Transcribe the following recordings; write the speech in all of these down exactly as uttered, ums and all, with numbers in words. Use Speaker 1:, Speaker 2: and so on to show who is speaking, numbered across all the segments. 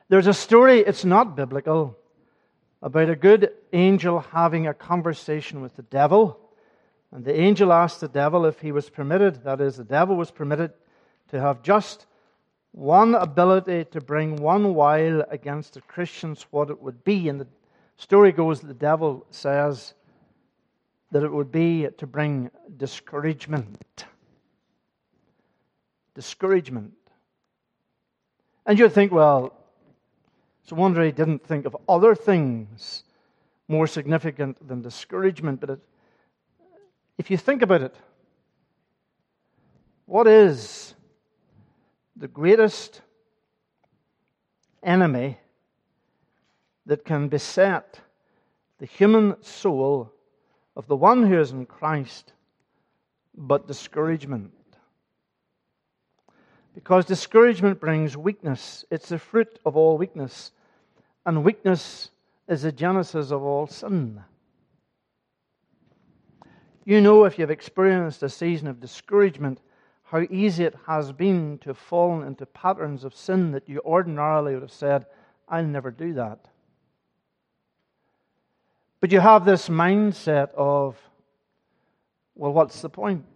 Speaker 1: There's a story, it's not biblical, about a good angel having a conversation with the devil. And the angel asked the devil if he was permitted, that is, the devil was permitted to have just one ability to bring one wile against the Christians, what it would be. And the story goes that the devil says that it would be to bring discouragement. Discouragement. And you'd think, well, it's a wonder he didn't think of other things more significant than discouragement. But it, if you think about it, what is the greatest enemy that can beset the human soul of the one who is in Christ but discouragement? Because discouragement brings weakness. It's the fruit of all weakness. And weakness is the genesis of all sin. You know, if you've experienced a season of discouragement, how easy it has been to fall into patterns of sin that you ordinarily would have said, I'll never do that. But you have this mindset of, well, what's the point?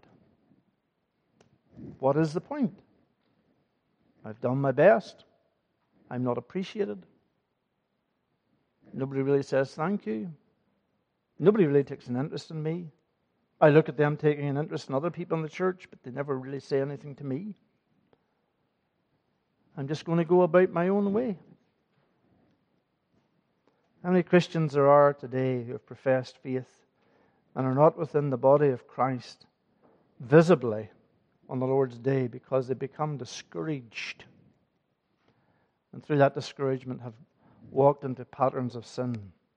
Speaker 1: What is the point? I've done my best. I'm not appreciated. Nobody really says thank you. Nobody really takes an interest in me. I look at them taking an interest in other people in the church, but they never really say anything to me. I'm just going to go about my own way. How many Christians there are today who have professed faith and are not within the body of Christ visibly on the Lord's day because they become discouraged, and through that discouragement have walked into patterns of sin.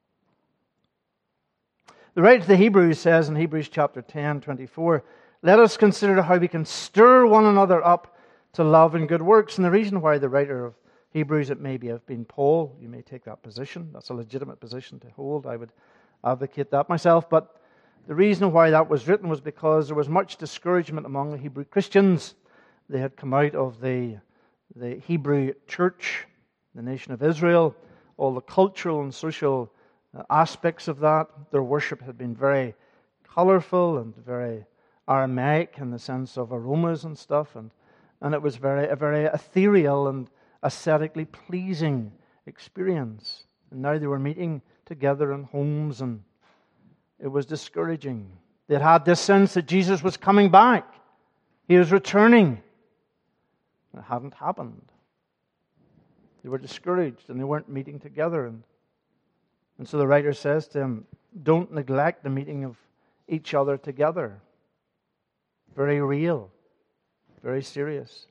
Speaker 1: The writer to the Hebrews says in Hebrews chapter ten, twenty-four, let us consider how we can stir one another up to love and good works. And the reason why the writer of Hebrews, it may be have been Paul, you may take that position. That's a legitimate position to hold. I would advocate that myself. But the reason why that was written was because there was much discouragement among the Hebrew Christians. They had come out of the, the Hebrew church, the nation of Israel, all the cultural and social Uh, aspects of that. Their worship had been very colorful and very Aramaic in the sense of aromas and stuff, and, and it was very a very ethereal and aesthetically pleasing experience. And now they were meeting together in homes, and it was discouraging. They had had this sense that Jesus was coming back. He was returning. It hadn't happened. They were discouraged, and they weren't meeting together. And And so the writer says to him, don't neglect the meeting of each other together. Very real. Very serious.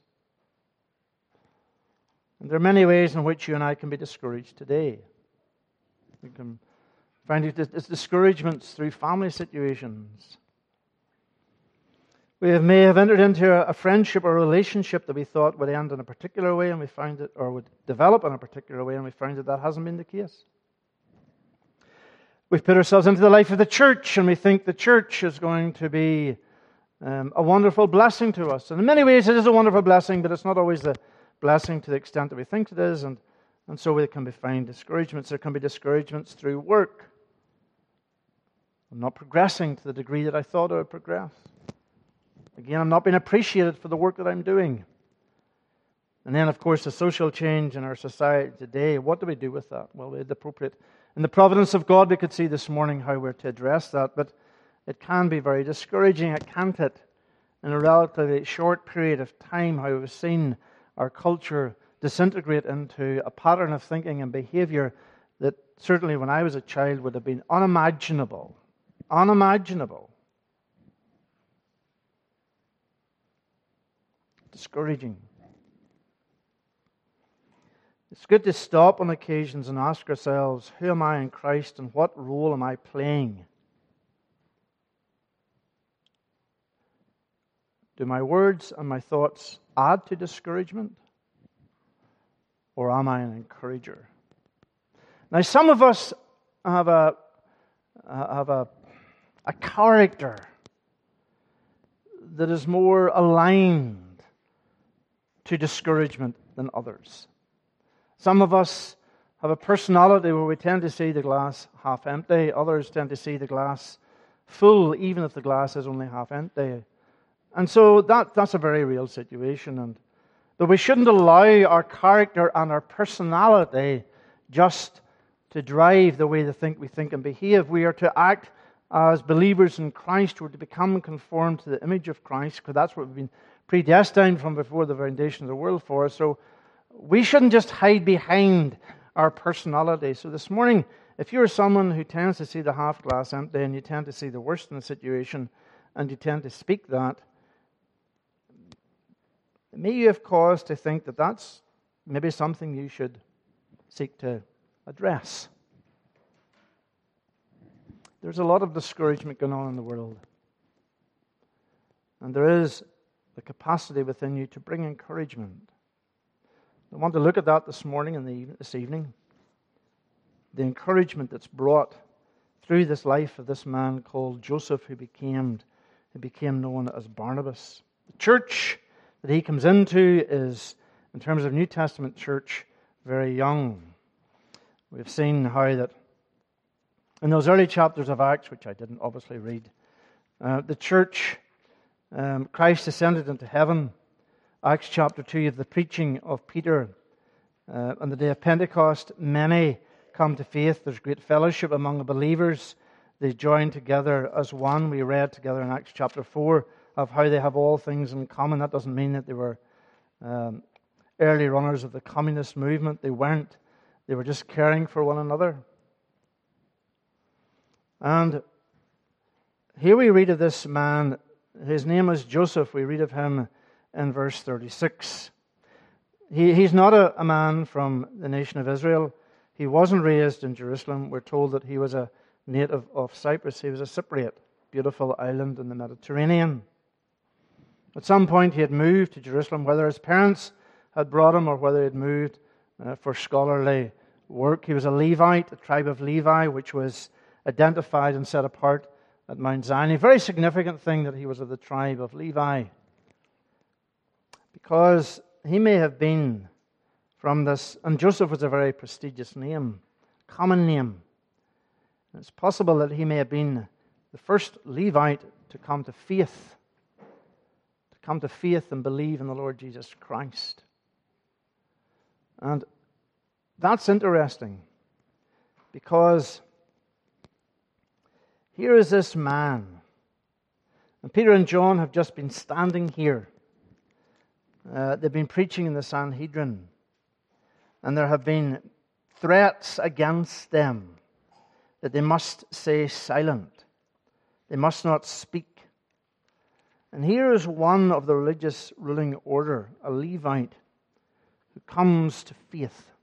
Speaker 1: And there are many ways in which you and I can be discouraged today. We can find it's discouragements through family situations. We have, may have entered into a friendship or a relationship that we thought would end in a particular way, and we find it, or would develop in a particular way, and we find that that hasn't been the case. We've put ourselves into the life of the church, and we think the church is going to be um, a wonderful blessing to us. And in many ways it is a wonderful blessing, but it's not always the blessing to the extent that we think it is. And, and so there can be find discouragements. There can be discouragements through work. I'm not progressing to the degree that I thought I would progress. Again, I'm not being appreciated for the work that I'm doing. And then, of course, the social change in our society today. What do we do with that? Well, it's appropriate. In the providence of God, we could see this morning how we're to address that, but it can be very discouraging, can't it? In a relatively short period of time, how we've seen our culture disintegrate into a pattern of thinking and behavior that certainly when I was a child would have been unimaginable. Unimaginable. Discouraging. It's good to stop on occasions and ask ourselves, who am I in Christ and what role am I playing? Do my words and my thoughts add to discouragement? Or am I an encourager? Now, some of us have a, have a, a character that is more aligned to discouragement than others. Some of us have a personality where we tend to see the glass half empty. Others tend to see the glass full, even if the glass is only half empty. And so that, that's a very real situation. And but we shouldn't allow our character and our personality just to drive the way they think we think and behave. We are to act as believers in Christ. We're to become conformed to the image of Christ, because that's what we've been predestined from before the foundation of the world for. So we shouldn't just hide behind our personality. So this morning, if you're someone who tends to see the half glass empty and you tend to see the worst in the situation and you tend to speak that, may you have cause to think that that's maybe something you should seek to address. There's a lot of discouragement going on in the world. And there is the capacity within you to bring encouragement. I want to look at that this morning and the, this evening. The encouragement that's brought through this life of this man called Joseph, who became, who became known as Barnabas. The church that he comes into is, in terms of New Testament church, very young. We've seen how that in those early chapters of Acts, which I didn't obviously read, uh, the church, um, Christ ascended into heaven. Acts chapter two, of the preaching of Peter. Uh, on the day of Pentecost, many come to faith. There's great fellowship among the believers. They join together as one. We read together in Acts chapter four of how they have all things in common. That doesn't mean that they were um, early runners of the communist movement. They weren't. They were just caring for one another. And here we read of this man. His name is Joseph. We read of him in verse thirty-six. He, he's not a, a man from the nation of Israel. He wasn't raised in Jerusalem. We're told that he was a native of Cyprus. He was a Cypriot, beautiful island in the Mediterranean. At some point he had moved to Jerusalem, whether his parents had brought him or whether he had moved uh, for scholarly work. He was a Levite, a tribe of Levi, which was identified and set apart at Mount Zion. A very significant thing that he was of the tribe of Levi, because he may have been from this, and Joseph was a very prestigious name, common name. It's possible that he may have been the first Levite to come to faith, to come to faith and believe in the Lord Jesus Christ. And that's interesting, because here is this man, and Peter and John have just been standing here. Uh, they've been preaching in the Sanhedrin, and there have been threats against them that they must stay silent. They must not speak. And here is one of the religious ruling order, a Levite, who comes to faith.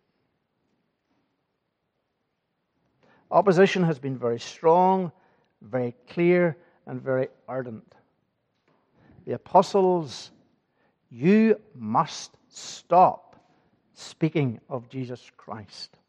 Speaker 1: Opposition has been very strong, very clear, and very ardent. The apostles, you must stop speaking of Jesus Christ.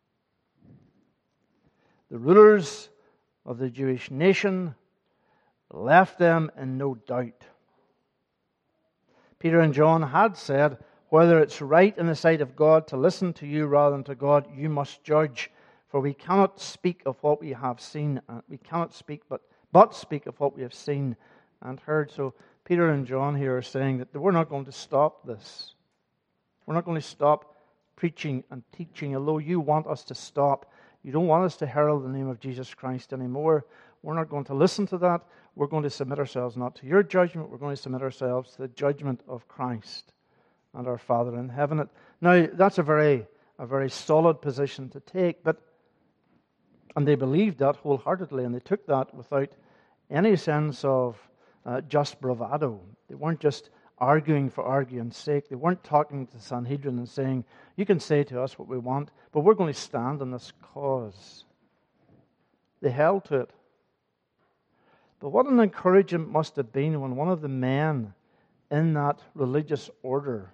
Speaker 1: The rulers of the Jewish nation left them in no doubt. Peter and John had said, whether it's right in the sight of God to listen to you rather than to God, you must judge. For we cannot speak of what we have seen. We cannot speak, but, but speak of what we have seen and heard. So Peter and John here are saying that we're not going to stop this. We're not going to stop preaching and teaching, although you want us to stop. You don't want us to herald the name of Jesus Christ anymore. We're not going to listen to that. We're going to submit ourselves not to your judgment. We're going to submit ourselves to the judgment of Christ and our Father in heaven. Now, that's a very, a very solid position to take, but and they believed that wholeheartedly, and they took that without any sense of uh, just bravado. They weren't just arguing for arguing's sake. They weren't talking to the Sanhedrin and saying, you can say to us what we want, but we're going to stand on this cause. They held to it. But what an encouragement must have been when one of the men in that religious order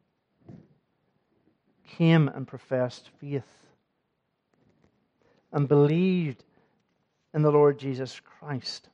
Speaker 1: came and professed faith and believed in the Lord Jesus Christ.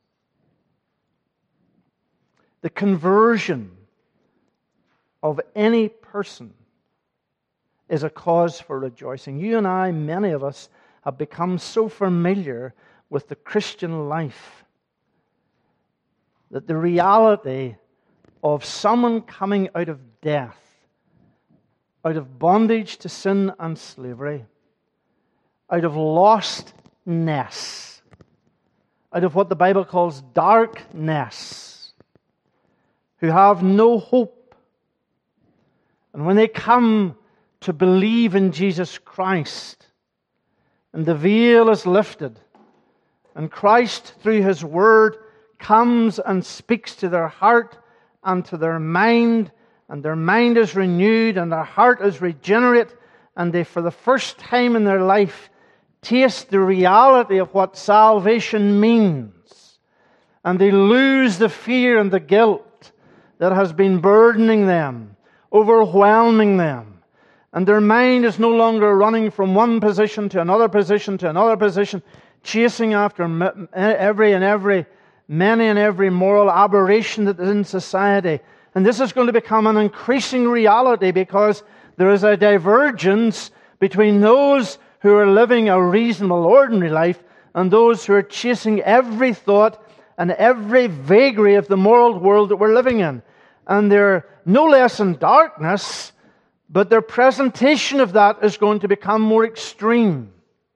Speaker 1: The conversion of any person is a cause for rejoicing. You and I, many of us, have become so familiar with the Christian life that the reality of someone coming out of death, out of bondage to sin and slavery, out of lostness, out of what the Bible calls darkness, who have no hope. And when they come to believe in Jesus Christ, and the veil is lifted, and Christ, through His Word, comes and speaks to their heart and to their mind, and their mind is renewed, and their heart is regenerate, and they, for the first time in their life, taste the reality of what salvation means. And they lose the fear and the guilt that has been burdening them, overwhelming them. And their mind is no longer running from one position to another position to another position, chasing after every and every, many and every moral aberration that is in society. And this is going to become an increasing reality because there is a divergence between those who are living a reasonable, ordinary life and those who are chasing every thought and every vagary of the moral world that we're living in. And they're no less in darkness, but their presentation of that is going to become more extreme.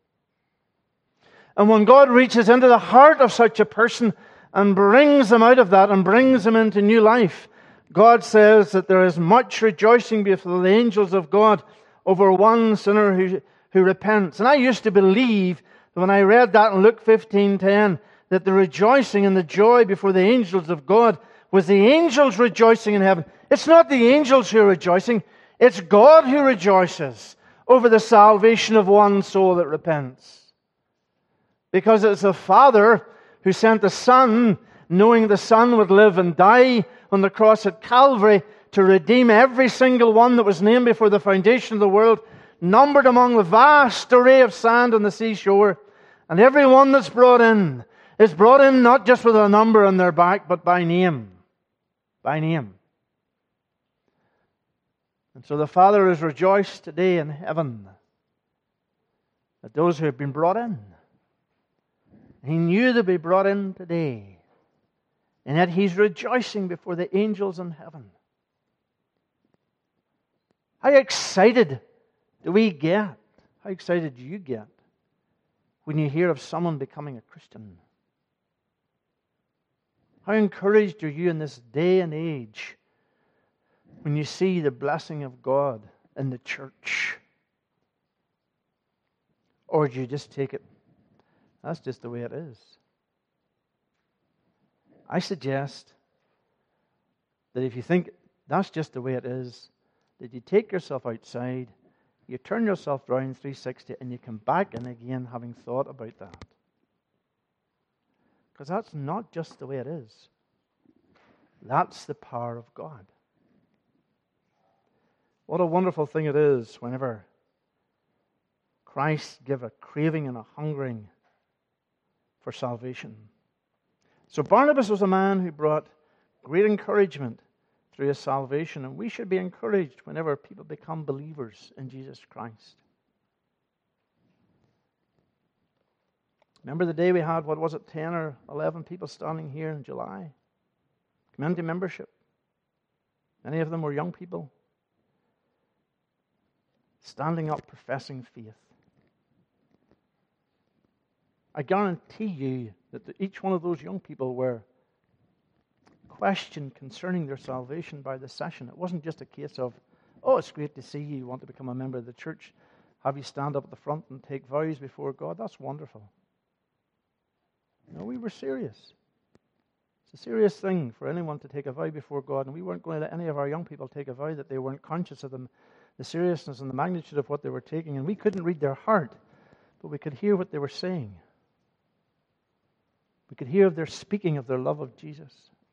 Speaker 1: And when God reaches into the heart of such a person and brings them out of that and brings them into new life, God says that there is much rejoicing before the angels of God over one sinner who, who repents. And I used to believe that when I read that in Luke fifteen ten, that the rejoicing and the joy before the angels of God was the angels rejoicing in heaven. It's not the angels who are rejoicing. It's God who rejoices over the salvation of one soul that repents. Because it's the Father who sent the Son, knowing the Son would live and die on the cross at Calvary to redeem every single one that was named before the foundation of the world, numbered among the vast array of sand on the seashore. And every one that's brought in is brought in not just with a number on their back, but by name. By name. And so the Father is rejoiced today in heaven at those who have been brought in. He knew they'd be brought in today. And yet He's rejoicing before the angels in heaven. How excited do we get? How excited do you get when you hear of someone becoming a Christian? How encouraged are you in this day and age when you see the blessing of God in the church? Or do you just take it, that's just the way it is? I suggest that if you think that's just the way it is, that you take yourself outside, you turn yourself around three sixty, and you come back in again having thought about that. Because that's not just the way it is. That's the power of God. What a wonderful thing it is whenever Christ give a craving and a hungering for salvation. So Barnabas was a man who brought great encouragement through his salvation, and we should be encouraged whenever people become believers in Jesus Christ. Remember the day we had, what was it, ten or eleven people standing here in July? Community membership. Many of them were young people. Standing up, professing faith. I guarantee you that the, each one of those young people were questioned concerning their salvation by the session. It wasn't just a case of, oh, it's great to see you, you want to become a member of the church. Have you stand up at the front and take vows before God? That's wonderful. No, we were serious. It's a serious thing for anyone to take a vow before God, and we weren't going to let any of our young people take a vow that they weren't conscious of them, the seriousness and the magnitude of what they were taking. And we couldn't read their heart, but we could hear what they were saying. We could hear of their speaking of their love of Jesus.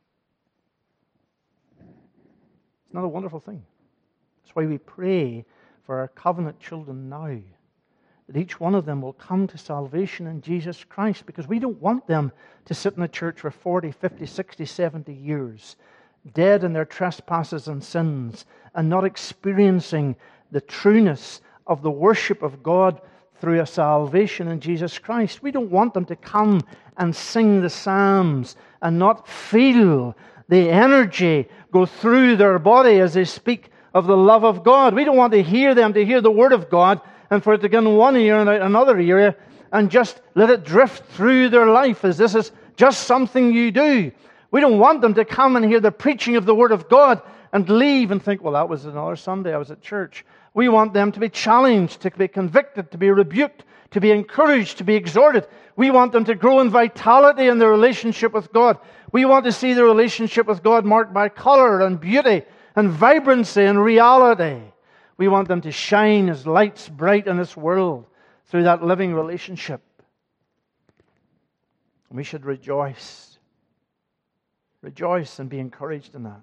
Speaker 1: It's not a wonderful thing. That's why we pray for our covenant children now, that each one of them will come to salvation in Jesus Christ, because we don't want them to sit in the church for forty, fifty, sixty, seventy years, dead in their trespasses and sins, and not experiencing the trueness of the worship of God through a salvation in Jesus Christ. We don't want them to come and sing the psalms and not feel the energy go through their body as they speak of the love of God. We don't want to hear them to hear the Word of God and for it to go in one ear and out another ear and just let it drift through their life as this is just something you do. We don't want them to come and hear the preaching of the Word of God and leave and think, well, that was another Sunday I was at church. We want them to be challenged, to be convicted, to be rebuked, to be encouraged, to be exhorted. We want them to grow in vitality in their relationship with God. We want to see their relationship with God marked by color and beauty and vibrancy and reality. We want them to shine as lights bright in this world through that living relationship. We should rejoice. Rejoice and be encouraged in that.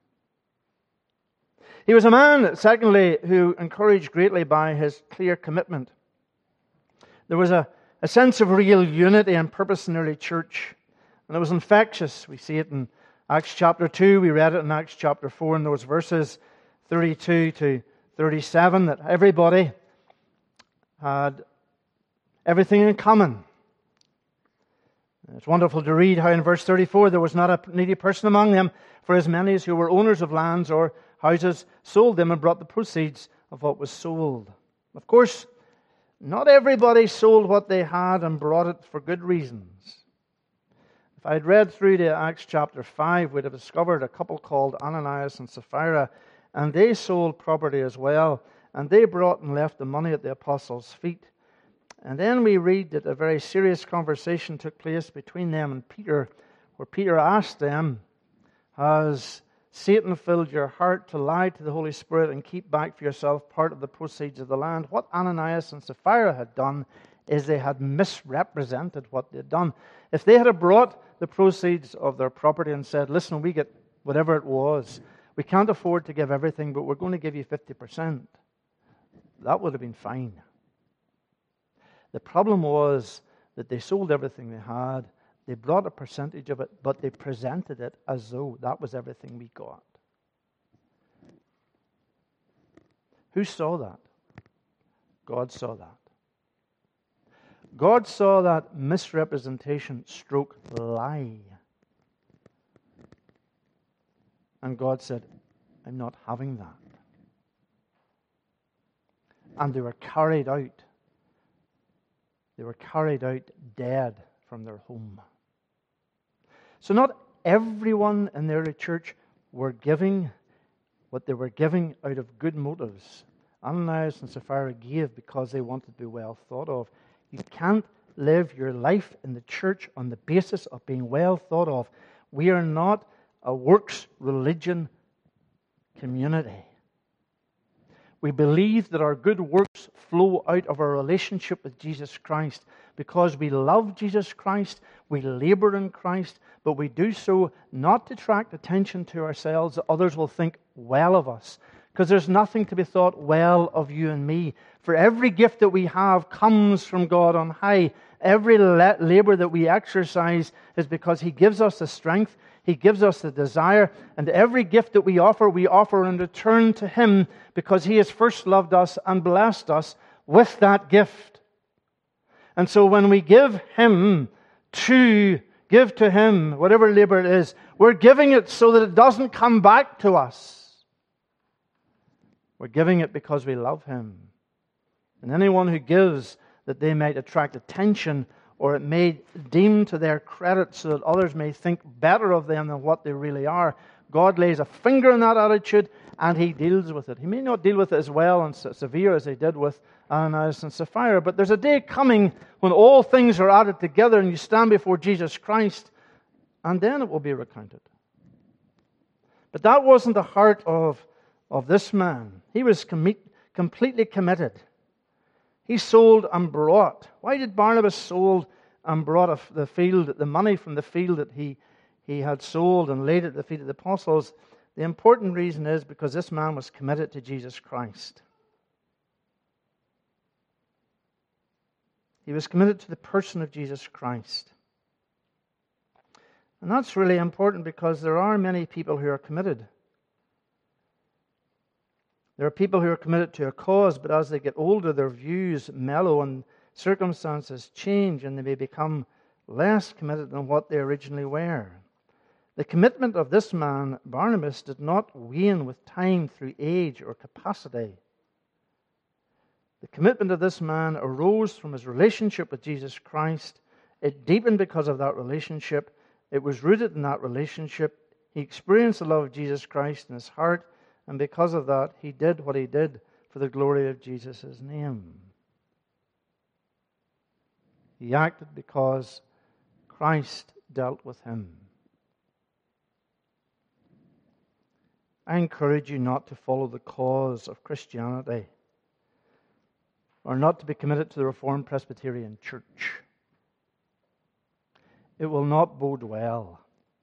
Speaker 1: He was a man, secondly, who encouraged greatly by his clear commitment. There was a, a sense of real unity and purpose in the early church. And it was infectious. We see it in Acts chapter two. We read it in Acts chapter four in those verses thirty-two to thirty-seven, that everybody had everything in common. It's wonderful to read how in verse thirty-four, there was not a needy person among them, for as many as who were owners of lands or houses sold them and brought the proceeds of what was sold. Of course, not everybody sold what they had and brought it for good reasons. If I'd read through to Acts chapter five, we'd have discovered a couple called Ananias and Sapphira, and they sold property as well, and they brought and left the money at the apostles' feet. And then we read that a very serious conversation took place between them and Peter, where Peter asked them, has Satan filled your heart to lie to the Holy Spirit and keep back for yourself part of the proceeds of the land? What Ananias and Sapphira had done is they had misrepresented what they had done. If they had brought the proceeds of their property and said, listen, we get whatever it was, we can't afford to give everything, but we're going to give you fifty percent, that would have been fine. The problem was that they sold everything they had. They brought a percentage of it, but they presented it as though that was everything we got. Who saw that? God saw that. God saw that misrepresentation stroke lie. And God said, I'm not having that. And they were carried out. They were carried out dead from their home. So not everyone in the early church were giving what they were giving out of good motives. Ananias and Sapphira gave because they wanted to be well thought of. You can't live your life in the church on the basis of being well thought of. We are not a works religion community. We believe that our good works flow out of our relationship with Jesus Christ. Because we love Jesus Christ, we labor in Christ, but we do so not to attract attention to ourselves that others will think well of us. Because there's nothing to be thought well of you and me. For every gift that we have comes from God on high. Every labor that we exercise is because He gives us the strength, He gives us the desire, and every gift that we offer, we offer in return to Him because He has first loved us and blessed us with that gift. And so when we give Him to, give to Him, whatever labor it is, we're giving it so that it doesn't come back to us. We're giving it because we love Him. And anyone who gives that they might attract attention or it may deem to their credit so that others may think better of them than what they really are, God lays a finger in that attitude and He deals with it. He may not deal with it as well and severe as He did with Ananias and Sapphira, but there's a day coming when all things are added together and you stand before Jesus Christ, and then it will be recounted. But that wasn't the heart of, of this man. He was com- completely committed. He sold and brought. Why did Barnabas sold and brought the field, the money from the field that he, he had sold and laid at the feet of the apostles? The important reason is because this man was committed to Jesus Christ. He was committed to the person of Jesus Christ. And that's really important because there are many people who are committed. There are people who are committed to a cause, but as they get older, their views mellow and circumstances change, and they may become less committed than what they originally were. The commitment of this man, Barnabas, did not wane with time through age or capacity. The commitment of this man arose from his relationship with Jesus Christ. It deepened because of that relationship. It was rooted in that relationship. He experienced the love of Jesus Christ in his heart, and because of that, he did what he did for the glory of Jesus' name. He acted because Christ dealt with him. I encourage you not to follow the cause of Christianity, or not to be committed to the Reformed Presbyterian Church. It will not bode well.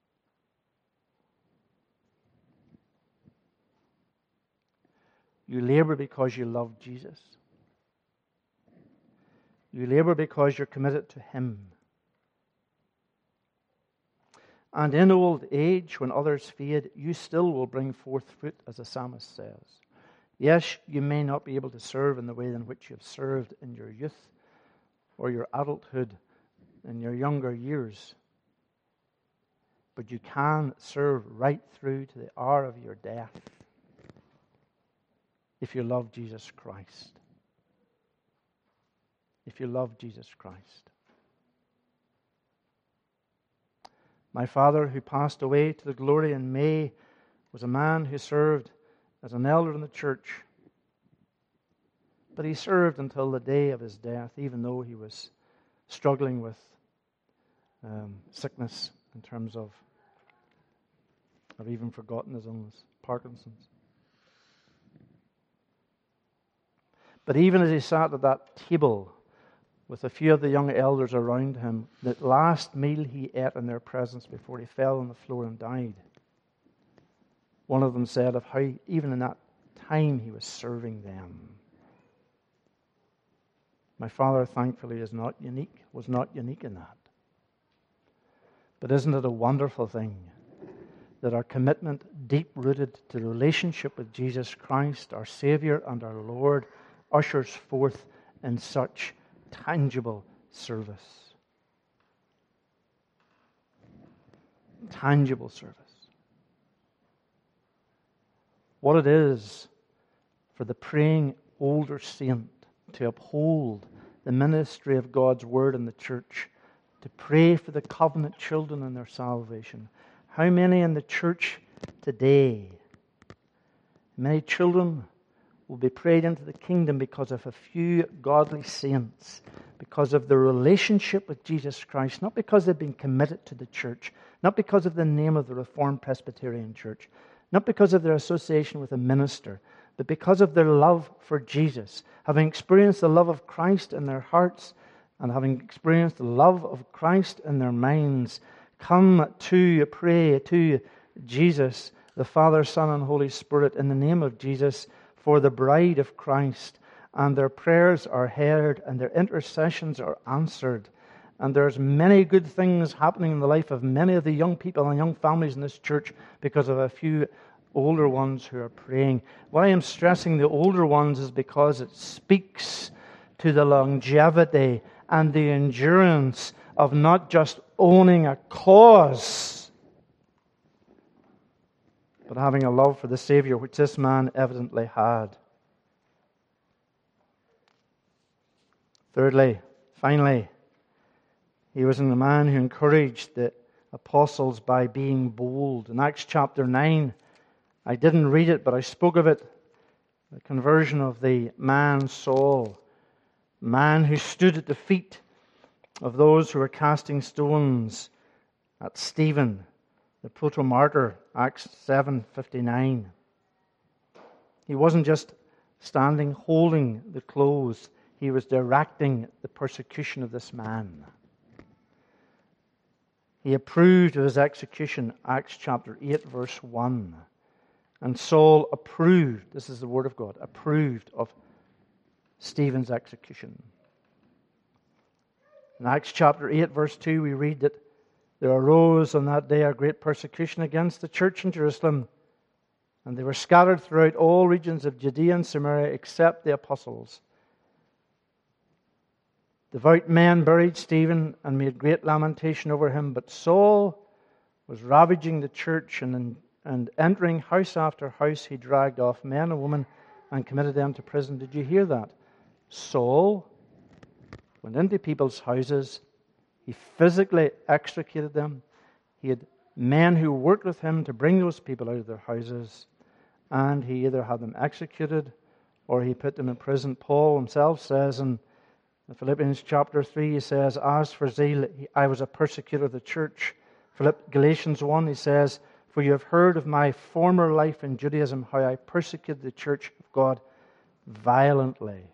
Speaker 1: You labor because you love Jesus. You labor because you're committed to Him. And in old age, when others fade, you still will bring forth fruit, as the psalmist says. Yes, you may not be able to serve in the way in which you have served in your youth or your adulthood, in your younger years, but you can serve right through to the hour of your death if you love Jesus Christ. If you love Jesus Christ. My father, who passed away to the glory in May, was a man who served as an elder in the church. But he served until the day of his death, even though he was struggling with um, sickness in terms of, I've even forgotten his illness, Parkinson's. But even as he sat at that table with a few of the young elders around him, the last meal he ate in their presence before he fell on the floor and died, one of them said of how even in that time he was serving them. My father, thankfully, is not unique, was not unique in that. But isn't it a wonderful thing that our commitment, deep-rooted to the relationship with Jesus Christ, our Savior and our Lord, ushers forth in such tangible service. Tangible service. What it is for the praying older saint to uphold the ministry of God's Word in the church, to pray for the covenant children and their salvation. How many in the church today, many children will be prayed into the kingdom because of a few godly saints, because of their relationship with Jesus Christ, not because they've been committed to the church, not because of the name of the Reformed Presbyterian Church, not because of their association with a minister, but because of their love for Jesus, having experienced the love of Christ in their hearts and having experienced the love of Christ in their minds, come to pray to Jesus, the Father, Son, and Holy Spirit, in the name of Jesus, for the bride of Christ, and their prayers are heard and their intercessions are answered. And there's many good things happening in the life of many of the young people and young families in this church because of a few older ones who are praying. Why I'm stressing the older ones is because it speaks to the longevity and the endurance of not just owning a cause, but having a love for the Savior, which this man evidently had. Thirdly, finally, he was a man who encouraged the apostles by being bold. In Acts chapter nine, I didn't read it, but I spoke of it, the conversion of the man Saul, a man who stood at the feet of those who were casting stones at Stephen, the proto-martyr, Acts seven fifty-nine. He wasn't just standing holding the clothes, he was directing the persecution of this man. He approved of his execution, Acts chapter eight, verse one. And Saul approved, this is the word of God, approved of Stephen's execution. In Acts chapter eight, verse two, we read that there arose on that day a great persecution against the church in Jerusalem, And they were scattered throughout all regions of Judea and Samaria except the apostles. Devout men buried Stephen and made great lamentation over him, but Saul was ravaging the church, and, and entering house after house, he dragged off men and women and committed them to prison. Did you hear that? Saul went into people's houses. He physically extricated them. He had men who worked with him to bring those people out of their houses, and he either had them executed or he put them in prison. Paul himself says in Philippians chapter three, he says, as for zeal, I was a persecutor of the church. Philipp, Galatians one, he says, for you have heard of my former life in Judaism, how I persecuted the church of God violently.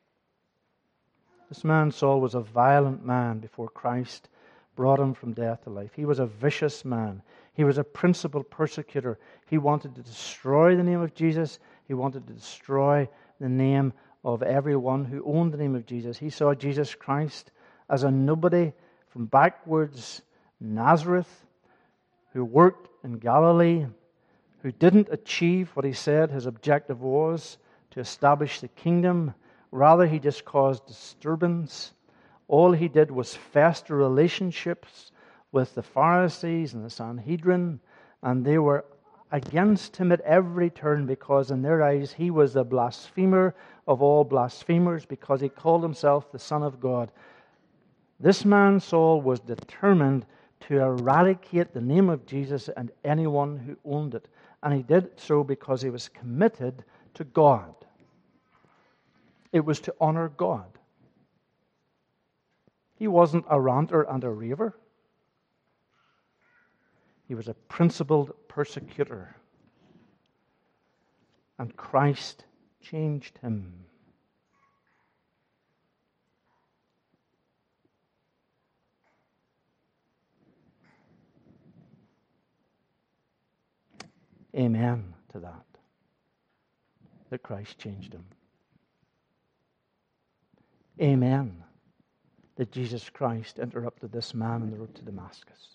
Speaker 1: This man, Saul, was a violent man before Christ brought him from death to life. He was a vicious man. He was a principled persecutor. He wanted to destroy the name of Jesus. He wanted to destroy the name of everyone who owned the name of Jesus. He saw Jesus Christ as a nobody from backwards Nazareth who worked in Galilee, who didn't achieve what he said his objective was, to establish the kingdom. Rather, he just caused disturbance. All he did was fester relationships with the Pharisees and the Sanhedrin, and they were against him at every turn because in their eyes he was the blasphemer of all blasphemers because he called himself the Son of God. This man, Saul, was determined to eradicate the name of Jesus and anyone who owned it. And he did so because he was committed to God. It was to honor God. He wasn't a ranter and a raver. He was a principled persecutor. And Christ changed him. Amen to that. That Christ changed him. Amen. That Jesus Christ interrupted this man on the road to Damascus.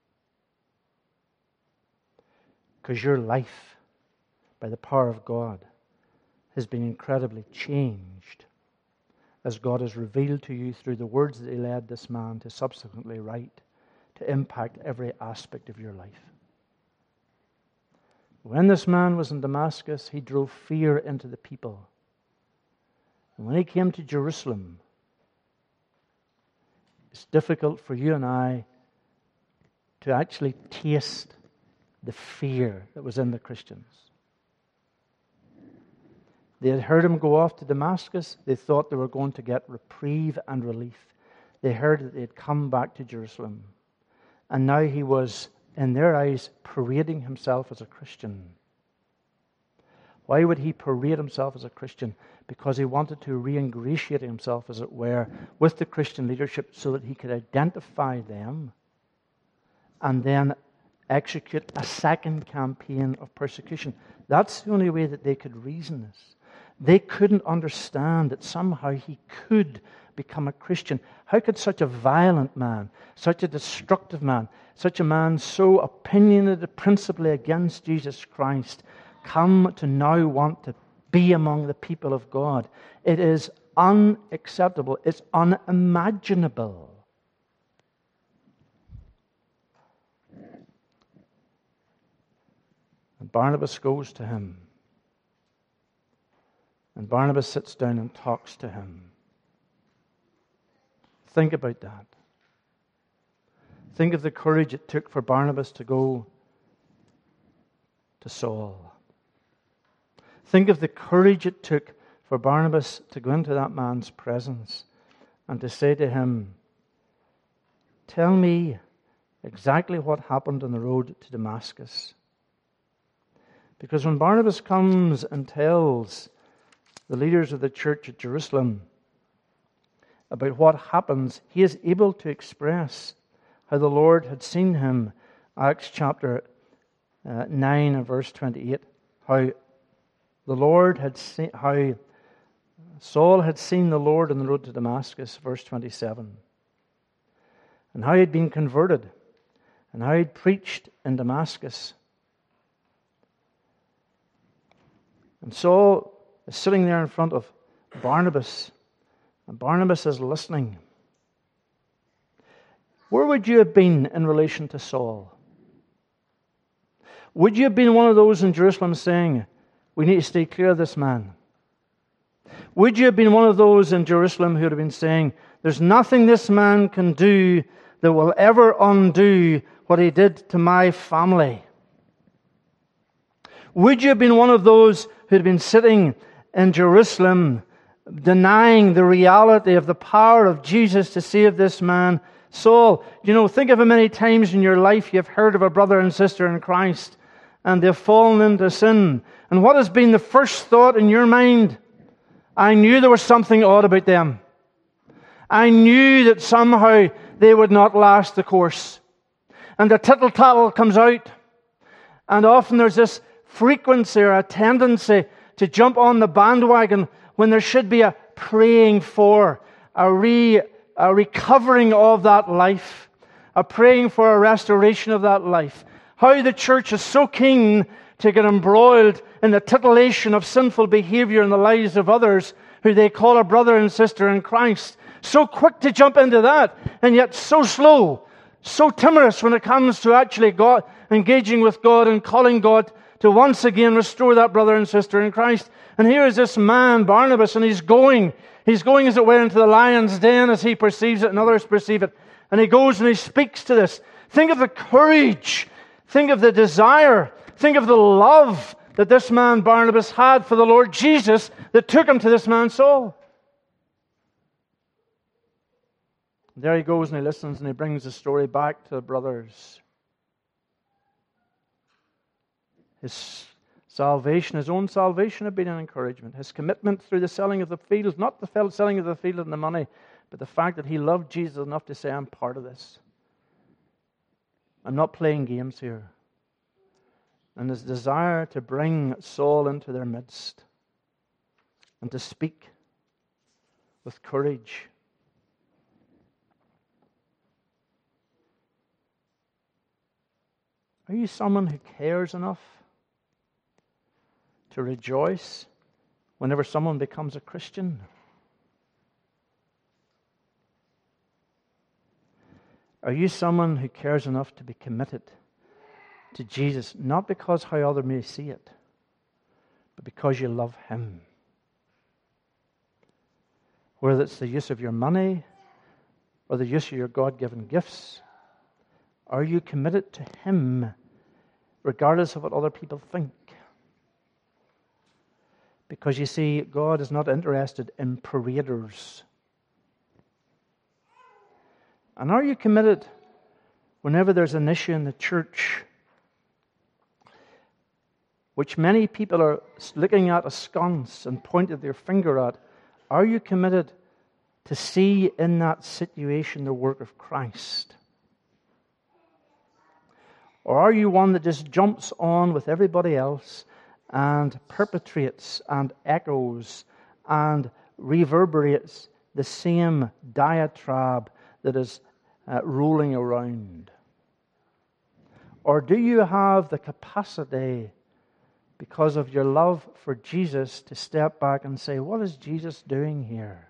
Speaker 1: Because your life, by the power of God, has been incredibly changed as God has revealed to you through the words that He led this man to subsequently write, to impact every aspect of your life. When this man was in Damascus, he drove fear into the people. And when he came to Jerusalem, it's difficult for you and I to actually taste the fear that was in the Christians. They had heard him go off to Damascus. They thought they were going to get reprieve and relief. They heard that they had come back to Jerusalem. And now he was, in their eyes, parading himself as a Christian. Why would he parade himself as a Christian? Because he wanted to re-ingratiate himself, as it were, with the Christian leadership so that he could identify them and then execute a second campaign of persecution. That's the only way that they could reason this. They couldn't understand that somehow he could become a Christian. How could such a violent man, such a destructive man, such a man so opinionated principally against Jesus Christ, come to now want to be among the people of God? It is unacceptable. It's unimaginable. And Barnabas goes to him. And Barnabas sits down and talks to him. Think about that. Think of the courage it took for Barnabas to go to Saul. Think of the courage it took for Barnabas to go into that man's presence and to say to him, tell me exactly what happened on the road to Damascus. Because when Barnabas comes and tells the leaders of the church at Jerusalem about what happens, he is able to express how the Lord had seen him. Acts chapter uh, nine and verse twenty-eight. How the Lord had seen, how Saul had seen the Lord on the road to Damascus, verse twenty-seven. And how he had been converted, and how he had preached in Damascus. And Saul is sitting there in front of Barnabas, and Barnabas is listening. Where would you have been in relation to Saul? Would you have been one of those in Jerusalem saying, we need to stay clear of this man? Would you have been one of those in Jerusalem who would have been saying, there's nothing this man can do that will ever undo what he did to my family? Would you have been one of those who had been sitting in Jerusalem denying the reality of the power of Jesus to save this man, Saul? You know, think of how many times in your life you've heard of a brother and sister in Christ and they've fallen into sin. And what has been the first thought in your mind? I knew there was something odd about them. I knew that somehow they would not last the course. And the tittle-tattle comes out. And often there's this frequency or a tendency to jump on the bandwagon when there should be a praying for, a, re, a recovering of that life, a praying for a restoration of that life. How the church is so keen to get embroiled in the titillation of sinful behavior in the lives of others who they call a brother and sister in Christ. So quick to jump into that, and yet so slow, so timorous when it comes to actually God, engaging with God and calling God to once again restore that brother and sister in Christ. And here is this man, Barnabas, and he's going. He's going, as it were, into the lion's den as he perceives it and others perceive it. And he goes and he speaks to this. Think of the courage. Think of the desire. Think of the love that this man, Barnabas, had for the Lord Jesus that took him to this man, Saul. There he goes and he listens and he brings the story back to the brothers. His salvation, his own salvation had been an encouragement. His commitment through the selling of the field, not the selling of the field and the money, but the fact that he loved Jesus enough to say, I'm part of this. I'm not playing games here. And his desire to bring Saul into their midst and to speak with courage. Are you someone who cares enough to rejoice whenever someone becomes a Christian? Are you someone who cares enough to be committed to Jesus, not because how others may see it, but because you love Him? Whether it's the use of your money or the use of your God-given gifts, are you committed to Him regardless of what other people think? Because you see, God is not interested in paraders. And are you committed whenever there's an issue in the church which many people are looking at askance and pointing their finger at? Are you committed to see in that situation the work of Christ? Or are you one that just jumps on with everybody else and perpetrates and echoes and reverberates the same diatribe that is uh, rolling around? Or do you have the capacity, because of your love for Jesus, to step back and say, what is Jesus doing here?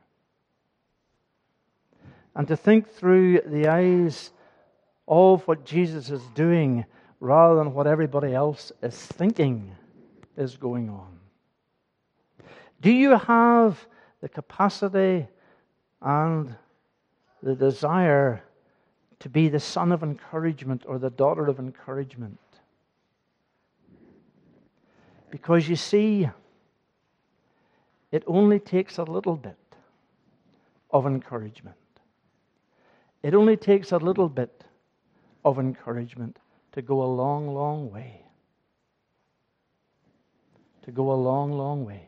Speaker 1: And to think through the eyes of what Jesus is doing rather than what everybody else is thinking is going on. Do you have the capacity and the desire to be the son of encouragement or the daughter of encouragement? Because you see, it only takes a little bit of encouragement. It only takes a little bit of encouragement to go a long, long way. To go a long, long way.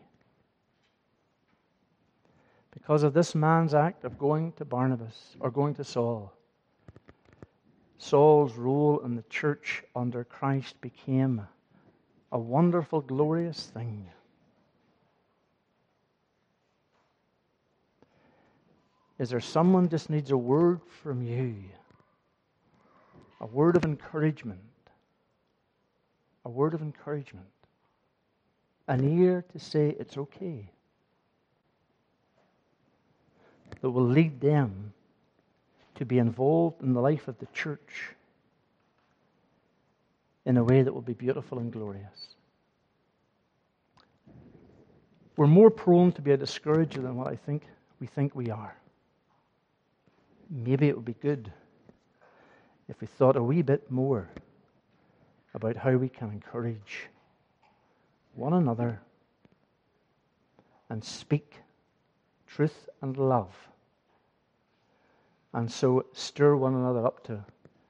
Speaker 1: Because of this man's act of going to Barnabas, or going to Saul, Saul's role in the church under Christ became a wonderful, glorious thing. Is there someone just needs a word from you? A word of encouragement. A word of encouragement. an ear to say it's okay, that will lead them to be involved in the life of the church in a way that will be beautiful and glorious. We're more prone to be a discourager than what I think we think we are. Maybe it would be good if we thought a wee bit more about how we can encourage one another and speak truth and love, and so stir one another up to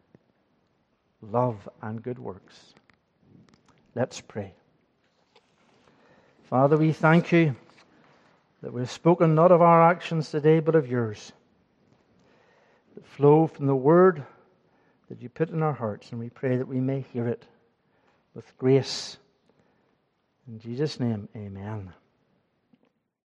Speaker 1: love and good works. Let's pray. Father, we thank you that we've spoken not of our actions today, but of yours, that flow from the word that you put in our hearts, and we pray that we may hear it with grace. In Jesus' name, amen.